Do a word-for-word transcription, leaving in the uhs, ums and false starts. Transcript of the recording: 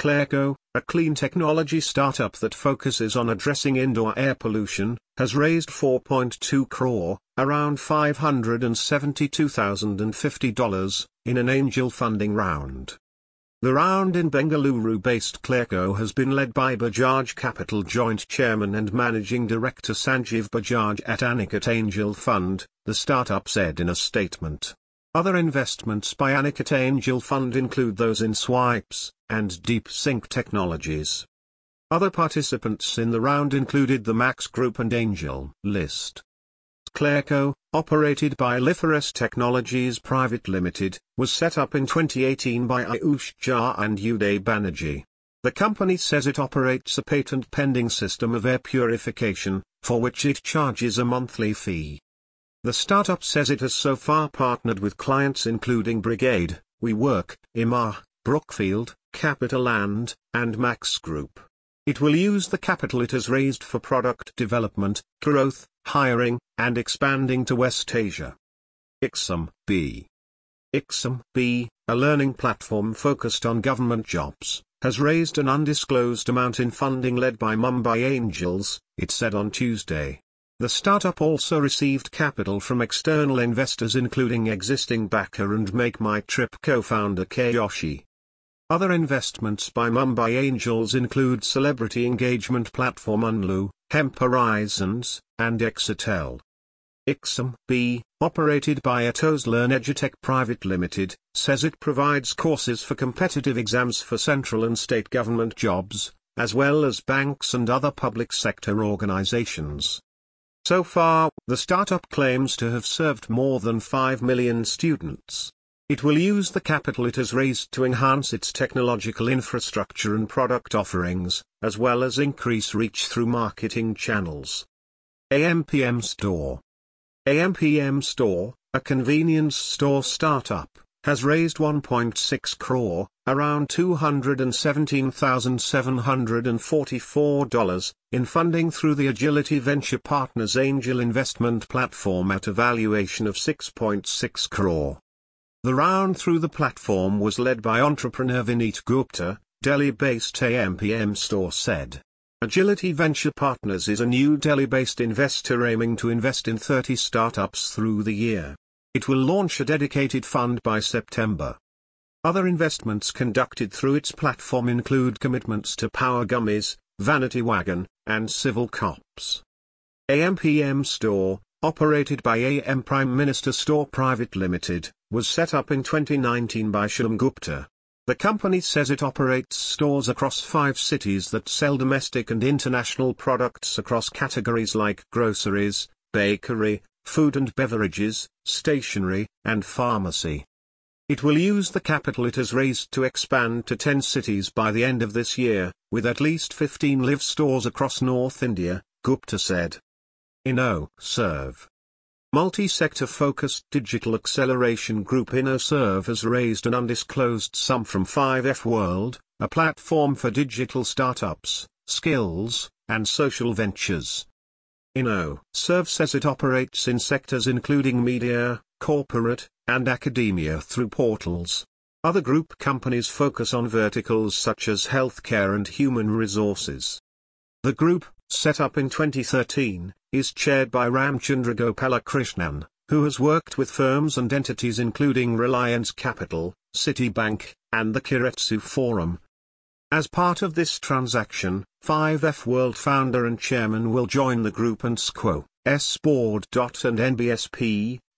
Clearco, a clean technology startup that focuses on addressing indoor air pollution, has raised four point two crore, around five hundred seventy-two thousand fifty dollars, in an angel funding round. The round in Bengaluru-based Clearco has been led by Bajaj Capital Joint Chairman and Managing Director Sanjeev Bajaj at Aniket Angel Fund, the startup said in a statement. Other investments by Aniket Angel Fund include those in Swipes and DeepSync Technologies. Other participants in the round included the Max Group and Angel List. Clearco, operated by Liferous Technologies Private Limited, was set up in twenty eighteen by Ayush Jha and Uday Banerjee. The company says it operates a patent-pending system of air purification, for which it charges a monthly fee. The startup says it has so far partnered with clients including Brigade, WeWork, Emaar, Brookfield, CapitaLand, and Max Group. It will use the capital it has raised for product development, growth, hiring, and expanding to West Asia. iXAM-B. iXAM-B, a learning platform focused on government jobs, has raised an undisclosed amount in funding led by Mumbai Angels, it said on Tuesday. The startup also received capital from external investors including existing backer and Make My Trip co-founder Kiyoshi. Other investments by Mumbai Angels include celebrity engagement platform Unlu, Hemp Horizons, and Exitel. iXAM-B, operated by Atos Learn Edutech Private Limited, says it provides courses for competitive exams for central and state government jobs, as well as banks and other public sector organizations. So far, the startup claims to have served more than five million students. It will use the capital it has raised to enhance its technological infrastructure and product offerings, as well as increase reach through marketing channels. A M P M Store. A M P M Store, a convenience store startup, has raised one point six crore, around two hundred seventeen thousand seven hundred forty-four dollars, in funding through the Agility Venture Partners angel investment platform at a valuation of six point six crore. The round through the platform was led by entrepreneur Vineet Gupta, Delhi-based A M P M Store said. Agility Venture Partners is a new Delhi-based investor aiming to invest in thirty startups through the year. It will launch a dedicated fund by September. Other investments conducted through its platform include commitments to Power Gummies, Vanity Wagon, and Civil Cops. A M P M Store, operated by A M Prime Minister Store Private Limited, was set up in twenty nineteen by Shyam Gupta. The company says it operates stores across five cities that sell domestic and international products across categories like groceries, bakery, food and beverages, stationery, and pharmacy. It will use the capital it has raised to expand to ten cities by the end of this year, with at least fifteen live stores across North India, Gupta said. InnoServe. Multi-sector focused digital acceleration group InnoServe has raised an undisclosed sum from five F World, a platform for digital startups, skills, and social ventures. InnoServe says it operates in sectors including media, corporate, and academia through portals. Other group companies focus on verticals such as healthcare and human resources. The group, set up in twenty thirteen, is chaired by Ramchandra Gopalakrishnan, who has worked with firms and entities including Reliance Capital, Citibank, and the Keiretsu Forum. As part of this transaction, five F World founder and chairman will join the group and S Q O, S board. And N B S P,